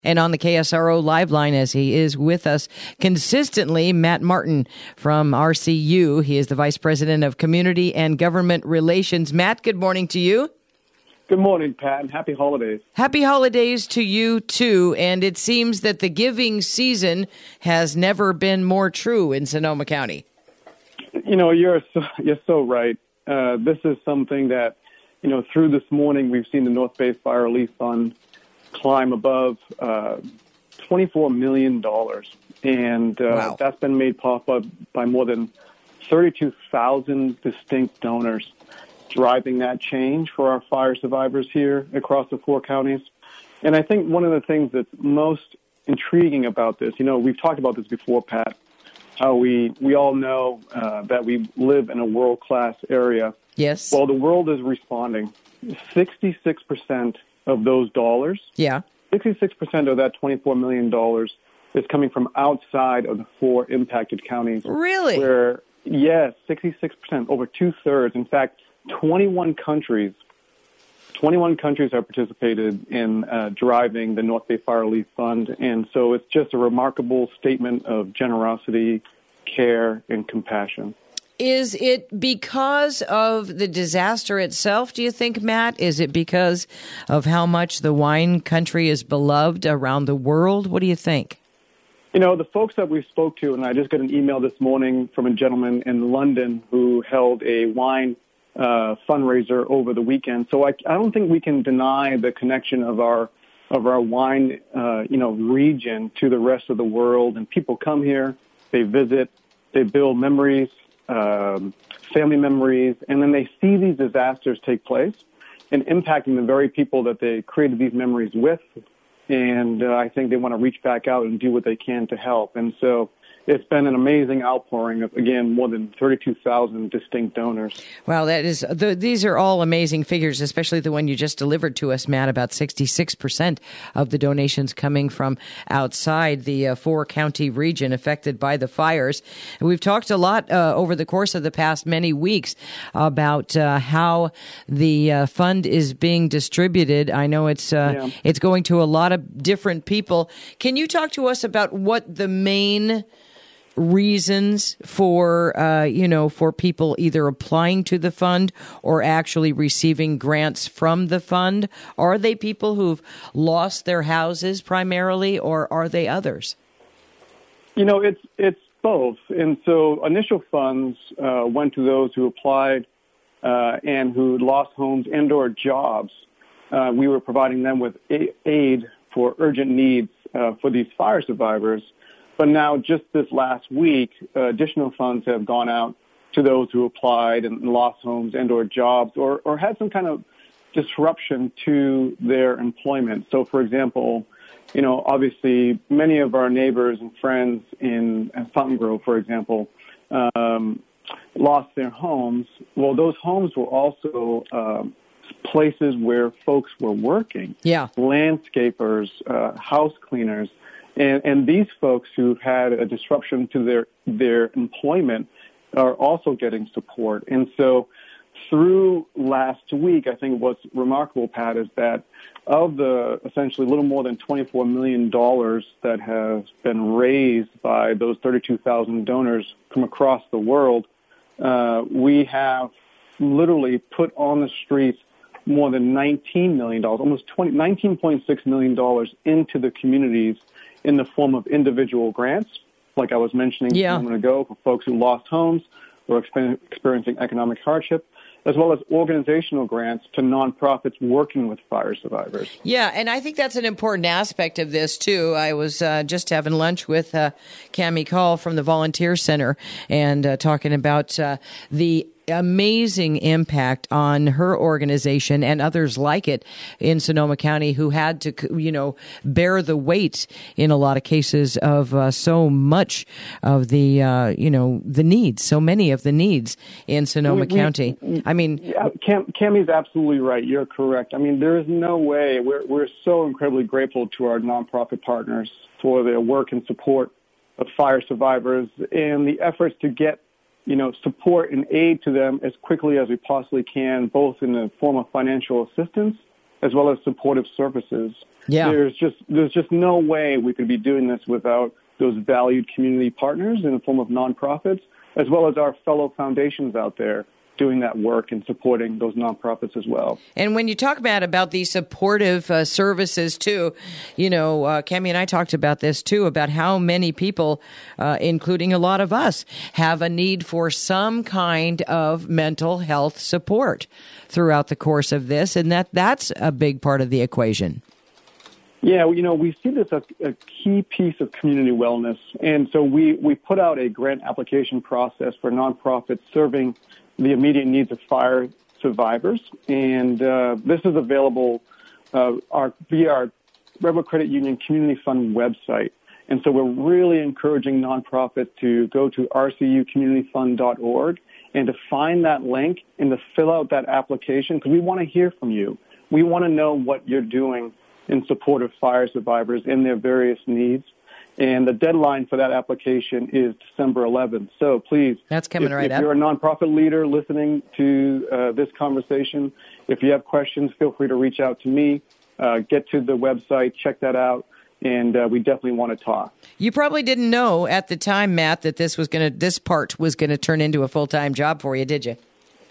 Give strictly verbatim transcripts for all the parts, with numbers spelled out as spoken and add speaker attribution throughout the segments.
Speaker 1: And on the K S R O Live line, as he is with us consistently, Matt Martin from R C U. He is the Vice President of Community and Government Relations. Matt, good morning to you.
Speaker 2: Good morning, Pat, and happy holidays.
Speaker 1: Happy holidays to you, too. And it seems that the giving season has never been more true in Sonoma County.
Speaker 2: You know, you're so, you're so right. Uh, this is something that, you know, through this morning, we've seen the North Bay Fire Relief Fund climb above uh, twenty-four million dollars. And uh,
Speaker 1: wow.
Speaker 2: That's been made possible by more than thirty-two thousand distinct donors driving that change for our fire survivors here across the four counties. And I think one of the things that's most intriguing about this, you know, we've talked about this before, Pat, how we, we all know uh, that we live in a world-class area.
Speaker 1: Yes.
Speaker 2: Well, the world is responding. sixty-six percent of those dollars,
Speaker 1: yeah,
Speaker 2: sixty-six percent of that twenty-four million dollars is coming from outside of the four impacted counties.
Speaker 1: Really?
Speaker 2: Where, yes, sixty-six percent, over two-thirds. In fact, twenty-one countries, twenty-one countries have participated in uh, driving the North Bay Fire Relief Fund. And so it's just a remarkable statement of generosity, care, and compassion.
Speaker 1: Is it because of the disaster itself, do you think, Matt? Is it because of how much the wine country is beloved around the world? What do you think?
Speaker 2: You know, the folks that we spoke to, and I just got an email this morning from a gentleman in London who held a wine uh, fundraiser over the weekend. So I, I don't think we can deny the connection of our of our wine, uh, you know, region to the rest of the world. And people come here, they visit, they build memories. Um, family memories, and then they see these disasters take place and impacting the very people that they created these memories with. And uh, I think they want to reach back out and do what they can to help. And so it's been an amazing outpouring of, again, more than thirty-two thousand distinct donors.
Speaker 1: Wow, that is, the, these are all amazing figures, especially the one you just delivered to us, Matt, about sixty-six percent of the donations coming from outside the uh, four-county region affected by the fires. And we've talked a lot uh, over the course of the past many weeks about uh, how the uh, fund is being distributed. I know it's uh, yeah. it's going to a lot of different people. Can you talk to us about what the main reasons for, uh, you know, for people either applying to the fund or actually receiving grants from the fund? Are they people who've lost their houses primarily, or are they others?
Speaker 2: You know, it's it's both. And so initial funds uh, went to those who applied uh, and who lost homes and or jobs. Uh, we were providing them with aid for urgent needs uh, for these fire survivors. But now, just this last week, uh, additional funds have gone out to those who applied and lost homes and or jobs or, or had some kind of disruption to their employment. So, for example, you know, obviously, many of our neighbors and friends in Fountain Grove, for example, um, lost their homes. Well, those homes were also um, places where folks were working.
Speaker 1: Yeah.
Speaker 2: Landscapers, uh, house cleaners. And, and these folks who've had a disruption to their their employment are also getting support. And so through last week, I think what's remarkable, Pat, is that of the essentially a little more than twenty-four million dollars that has been raised by those thirty-two thousand donors from across the world, uh, we have literally put on the streets more than nineteen million dollars, almost twenty, nineteen point six million dollars into the communities in the form of individual grants, like I was mentioning
Speaker 1: yeah.
Speaker 2: a moment ago, for folks who lost homes or experiencing economic hardship, as well as organizational grants to nonprofits working with fire survivors.
Speaker 1: Yeah, and I think that's an important aspect of this, too. I was uh, just having lunch with uh, Cami Call from the Volunteer Center and uh, talking about uh, the amazing impact on her organization and others like it in Sonoma County who had to, you know, bear the weight in a lot of cases of uh, so much of the, uh, you know, the needs, so many of the needs in Sonoma we, County. We, I mean,
Speaker 2: yeah, Cam, Cammy's absolutely right. You're correct. I mean, there is no way. We're we're so incredibly grateful to our nonprofit partners for their work and support of fire survivors and the efforts to get, you know, support and aid to them as quickly as we possibly can, both in the form of financial assistance as well as supportive services.
Speaker 1: Yeah.
Speaker 2: There's just there's just no way we could be doing this without those valued community partners in the form of nonprofits, as well as our fellow foundations out there doing that work and supporting those nonprofits as well.
Speaker 1: And when you talk about about these supportive uh, services too, you know, uh, Cami and I talked about this too, about how many people, uh, including a lot of us, have a need for some kind of mental health support throughout the course of this, and that that's a big part of the equation.
Speaker 2: Yeah, you know, we see this as a key piece of community wellness. And so we, we put out a grant application process for nonprofits serving the immediate needs of fire survivors. And uh, this is available uh, our, via our Redwood Credit Union Community Fund website. And so we're really encouraging nonprofits to go to r c u community fund dot org and to find that link and to fill out that application, because we want to hear from you. We want to know what you're doing in support of fire survivors and their various needs. And the deadline for that application is December eleventh. So please,
Speaker 1: that's coming
Speaker 2: if,
Speaker 1: right
Speaker 2: if
Speaker 1: up.
Speaker 2: you're a nonprofit leader listening to uh, this conversation, if you have questions, feel free to reach out to me. Uh, get to the website, check that out, and uh, we definitely want to talk.
Speaker 1: You probably didn't know at the time, Matt, that this was going to this part was going to turn into a full-time job for you, did you?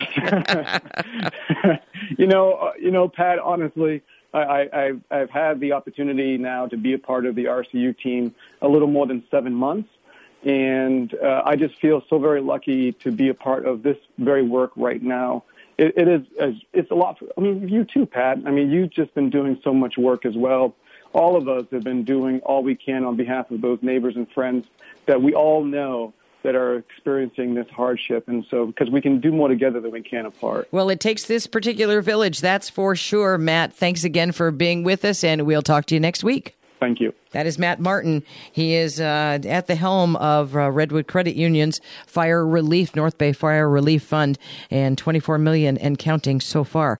Speaker 2: you know, uh, you know, Pat. Honestly, I, I, I've had the opportunity now to be a part of the R C U team a little more than seven months, and uh, I just feel so very lucky to be a part of this very work right now. It, it is, it's a lot. For, I mean, you too, Pat. I mean, you've just been doing so much work as well. All of us have been doing all we can on behalf of those neighbors and friends that we all know that are experiencing this hardship. And so, because we can do more together than we can apart.
Speaker 1: Well, it takes this particular village, that's for sure. Matt, thanks again for being with us, and we'll talk to you next week.
Speaker 2: Thank you.
Speaker 1: That is Matt Martin. He is uh, at the helm of uh, Redwood Credit Union's Fire Relief, North Bay Fire Relief Fund, and twenty-four million dollars and counting so far.